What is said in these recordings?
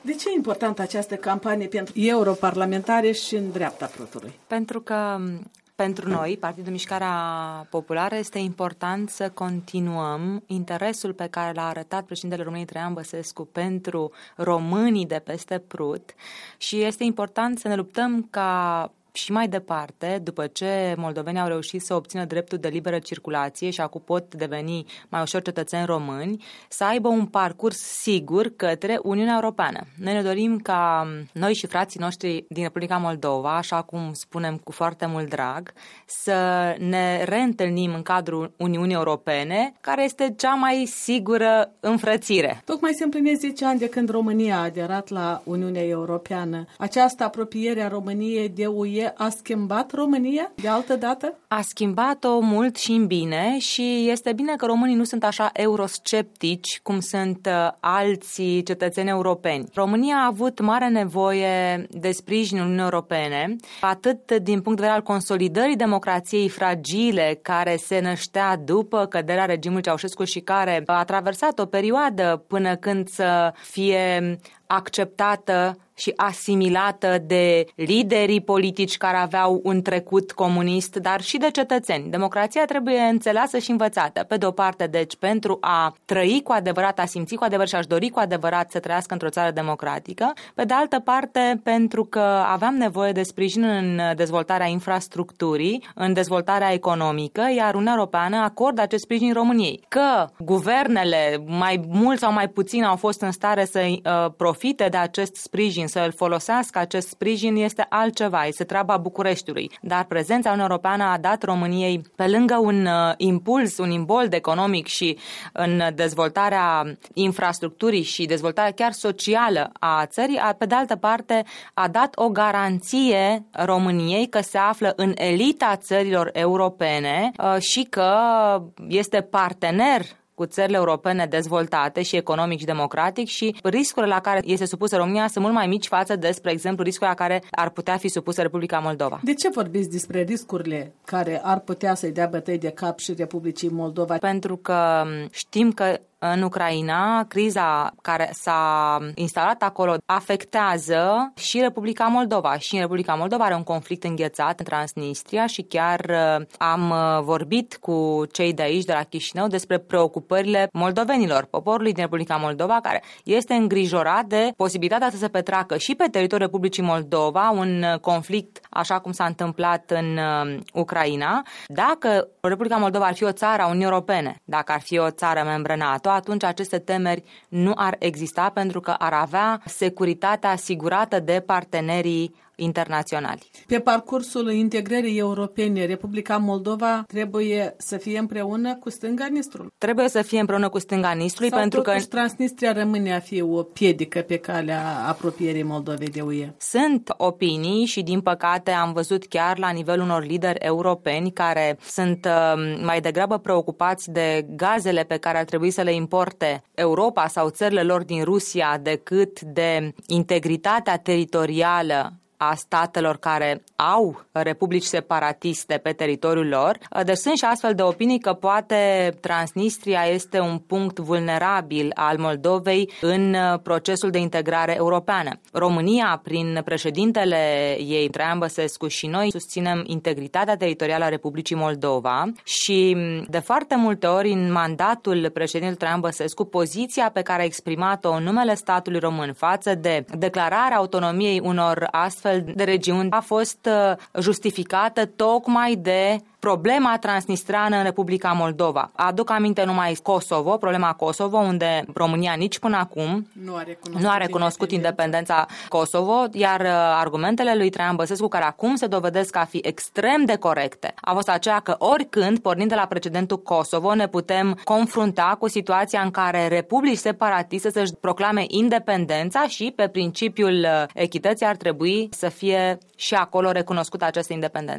De ce e importantă această campanie pentru europarlamentare și în dreapta prutului? Pentru că pentru noi, Partidul Mișcarea Populară, este important să continuăm interesul pe care l-a arătat președintele României Traian Băsescu pentru românii de peste Prut și este important să ne luptăm ca și mai departe, după ce moldovenii au reușit să obțină dreptul de liberă circulație și acum pot deveni mai ușor cetățeni români, să aibă un parcurs sigur către Uniunea Europeană. Noi ne dorim ca noi și frații noștri din Republica Moldova, așa cum spunem cu foarte mult drag, să ne reîntâlnim în cadrul Uniunii Europene, care este cea mai sigură înfrățire. Tocmai se împlinesc 10 ani de când România a aderat la Uniunea Europeană. Această apropiere a României de UE a schimbat România de altă dată? A schimbat-o mult și în bine și este bine că românii nu sunt așa eurosceptici cum sunt alții cetățeni europeni. România a avut mare nevoie de sprijinul Uniunii Europene, atât din punct de vedere al consolidării democrației fragile care se năștea după căderea regimului Ceaușescu și care a traversat o perioadă până când să fie acceptată și asimilată de liderii politici care aveau un trecut comunist, dar și de cetățeni. Democrația trebuie înțeleasă și învățată. Pe de o parte, deci, pentru a trăi cu adevărat, a simți cu adevărat și a-și dori cu adevărat să trăiască într-o țară democratică. Pe de altă parte, pentru că aveam nevoie de sprijin în dezvoltarea infrastructurii, în dezvoltarea economică, iar Uniunea Europeană acordă acest sprijin României. Că guvernele, mai mult sau mai puțin, au fost în stare să profite de acest sprijin, să îl folosească acest sprijin, este altceva, este treaba Bucureștiului. Dar prezența Uniunii Europeană a dat României, pe lângă un impuls, un imbold economic și în dezvoltarea infrastructurii și dezvoltarea chiar socială a țării, pe de altă parte a dat o garanție României că se află în elita țărilor europene și că este partener cu țările europene dezvoltate și economic și democratic și riscurile la care este supusă România sunt mult mai mici față de, spre exemplu, riscurile la care ar putea fi supusă Republica Moldova. De ce vorbiți despre riscurile care ar putea să-i dea bătăi de cap și Republicii Moldova? Pentru că știm că în Ucraina, criza care s-a instalat acolo afectează și Republica Moldova. Și în Republica Moldova are un conflict înghețat în Transnistria și chiar am vorbit cu cei de aici, de la Chișinău, despre preocupările moldovenilor, poporului din Republica Moldova, care este îngrijorat de posibilitatea să se petreacă și pe teritoriul Republicii Moldova un conflict, așa cum s-a întâmplat în Ucraina. Dacă Republica Moldova ar fi o țară a Uniunii Europene, dacă ar fi o țară membră NATO, atunci aceste temeri nu ar exista pentru că ar avea securitatea asigurată de partenerii internaționali. Pe parcursul integrării europene, Republica Moldova trebuie să fie împreună cu stânga Nistrului. Trebuie să fie împreună cu stânga Nistrului pentru că Transnistria rămâne a fi o piedică pe calea apropierii Moldovei de UE. Sunt opinii și din păcate am văzut chiar la nivelul unor lideri europeni care sunt mai degrabă preocupați de gazele pe care ar trebui să le importe Europa sau țările lor din Rusia decât de integritatea teritorială a statelor care au republici separatiste pe teritoriul lor. Deci sunt și astfel de opinii că poate Transnistria este un punct vulnerabil al Moldovei în procesul de integrare europeană. România, prin președintele ei, Traian Băsescu, și noi susținem integritatea teritorială a Republicii Moldova și de foarte multe ori în mandatul președintelui Traian Băsescu, poziția pe care a exprimat-o în numele statului român față de declararea autonomiei unor astfel de regiuni a fost justificată tocmai de problema transnistreană în Republica Moldova. Aduc aminte numai Kosovo, problema Kosovo, unde România nici până acum nu a recunoscut independența Kosovo, iar argumentele lui Traian Băsescu, care acum se dovedesc a fi extrem de corecte, a fost aceea că oricând, pornind de la precedentul Kosovo, ne putem confrunta cu situația în care republici separatiste să-și proclame independența și, pe principiul echității, ar trebui să fie și acolo recunoscută această independență.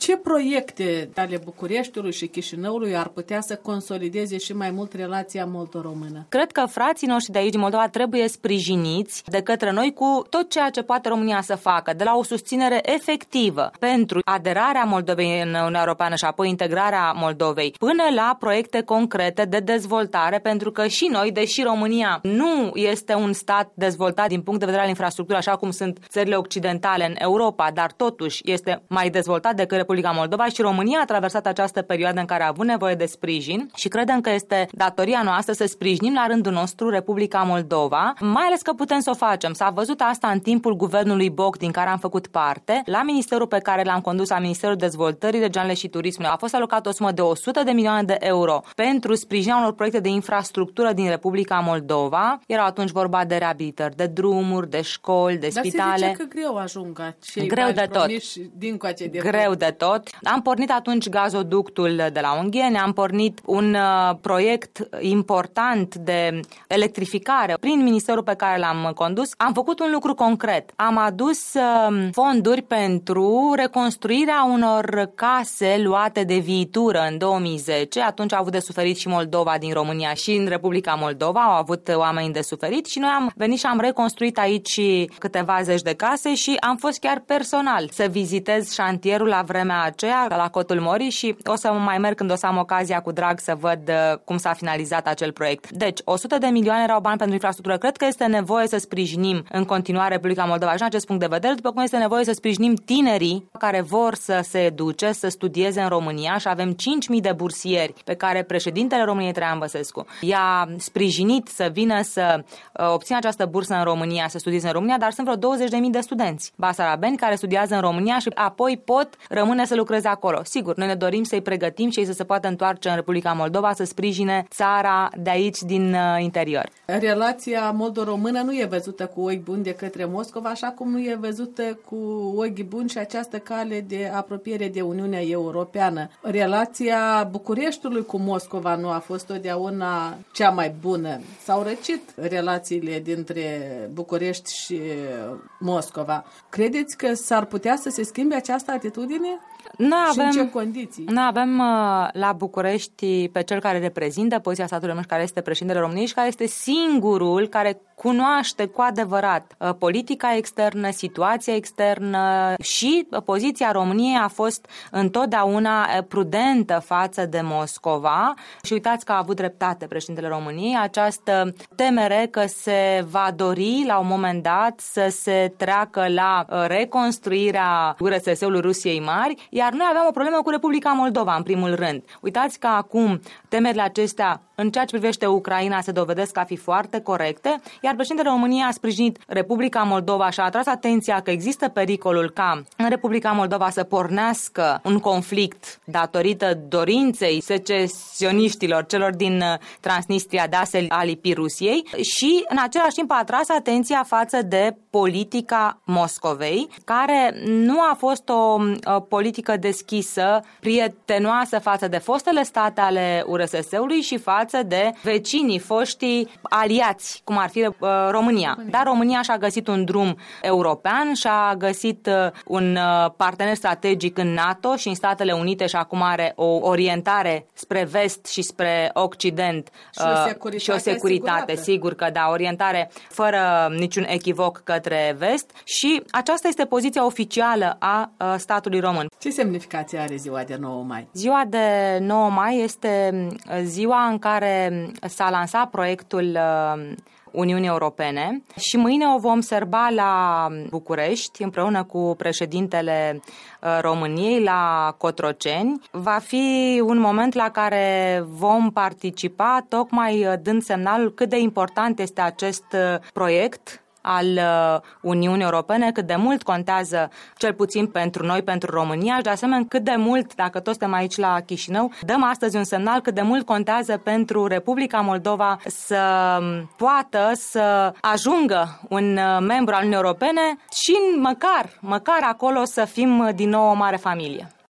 Ce proiecte ale Bucureștiului și Chișinăului ar putea să consolideze și mai mult relația moldo-română? Cred că frații noștri de aici din Moldova trebuie sprijiniți de către noi cu tot ceea ce poate România să facă, de la o susținere efectivă pentru aderarea Moldovei în Uniunea Europeană și apoi integrarea Moldovei, până la proiecte concrete de dezvoltare, pentru că și noi, deși România nu este un stat dezvoltat din punct de vedere al infrastructurii, așa cum sunt țările occidentale în Europa, dar totuși este mai dezvoltat decât Republica Moldova și România a traversat această perioadă în care a avut nevoie de sprijin și credem că este datoria noastră să sprijinim la rândul nostru Republica Moldova, mai ales că putem să o facem. S-a văzut asta în timpul guvernului Boc, din care am făcut parte, la ministerul pe care l-am condus, la Ministerul Dezvoltării Regionale și Turismului. A fost alocată o sumă de 100 de milioane de euro pentru sprijinirea unor proiecte de infrastructură din Republica Moldova. Erau atunci vorba de reabilitări, de drumuri, de școli, de spitale. Dar se zice că greu ajung acei greu de tot. Greu de tot. Am pornit atunci gazoductul de la Ungheni, am pornit un proiect important de electrificare prin ministerul pe care l-am condus. Am făcut un lucru concret. Am adus fonduri pentru reconstruirea unor case luate de viitură în 2010. Atunci a avut de suferit și Moldova din România și în Republica Moldova. Au avut oameni de suferit și noi am venit și am reconstruit aici câteva zeci de case și am fost chiar personal să vizitez șantierul la vremea aceea, la Cotul Morii, și o să mai merg când o să am ocazia cu drag să văd cum s-a finalizat acel proiect. Deci, 100 de milioane erau bani pentru infrastructură. Cred că este nevoie să sprijinim în continuare Republica Moldova și în acest punct de vedere, după cum este nevoie să sprijinim tinerii care vor să se educe, să studieze în România și avem 5.000 de bursieri pe care președintele României, Traian Băsescu, i-a sprijinit să vină să obțină această bursă în România, să studieze în România, dar sunt vreo 20.000 de studenți basarabeni care studiază în România și apoi pot rămâne să lucreze acolo. Sigur, noi ne dorim să-i pregătim și ei să se poată întoarce în Republica Moldova, să sprijine țara de aici din interior. Relația moldo-română nu e văzută cu ochi buni de către Moscova, așa cum nu e văzută cu ochi buni și această cale de apropiere de Uniunea Europeană. Relația Bucureștiului cu Moscova nu a fost totdeauna cea mai bună. S-au răcit relațiile dintre București și Moscova. Credeți că s-ar putea să se schimbe această atitudine? Și în ce condiții? Noi avem la București pe cel care reprezintă poziția statului român, care este președintele României și care este singurul care cunoaște cu adevărat politica externă, situația externă și poziția României a fost întotdeauna prudentă față de Moscova și uitați că a avut dreptate președintele României, această temere că se va dori la un moment dat să se treacă la reconstruirea URSS-ului Rusiei Mari, iar noi aveam o problemă cu Republica Moldova în primul rând. Uitați că acum temerile acestea în ceea ce privește Ucraina se dovedesc a fi foarte corecte, iar președintele României a sprijinit Republica Moldova și a atras atenția că există pericolul ca în Republica Moldova să pornească un conflict datorită dorinței secesioniștilor, celor din Transnistria de a se alipi Rusiei și în același timp a atras atenția față de politica Moscovei, care nu a fost o politică deschisă, prietenoasă față de fostele state ale URSS-ului și față de vecinii foștii aliați, cum ar fi România. Dar România și-a găsit un drum european, și-a găsit un partener strategic în NATO și în Statele Unite și acum are o orientare spre vest și spre Occident și o securitate, sigur că da, orientare fără niciun echivoc către vest și aceasta este poziția oficială a statului român. Ce semnificație are ziua de 9 mai? Ziua de 9 mai este ziua în care s-a lansat proiectul Uniunii Europene și mâine o vom serba la București împreună cu președintele României la Cotroceni. Va fi un moment la care vom participa tocmai dând semnalul cât de important este acest proiect al Uniunii Europene, cât de mult contează, cel puțin pentru noi, pentru România și de asemenea cât de mult, dacă toți suntem aici la Chișinău, dăm astăzi un semnal cât de mult contează pentru Republica Moldova să poată să ajungă un membru al Uniunii Europene și măcar acolo să fim din nou o mare familie.